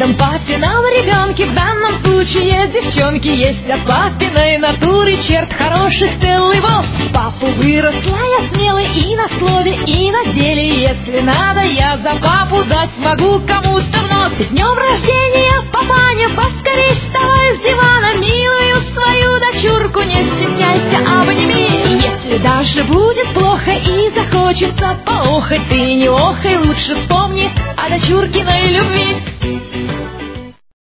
этом папином ребенке в данном случае девчонки есть от папиной натуры черт хороших целый волк. Папу выросла я смелый и на слове, и на деле. Если надо, я за папу дать могу кому-то в нос. С днем рождения, папаня, поскорей вставай с дивана, милую свою дочурку не стесняйся, обними. Если даже будет плохо и захочется поохать, ты не охай, лучше вспомни о дочуркиной любви.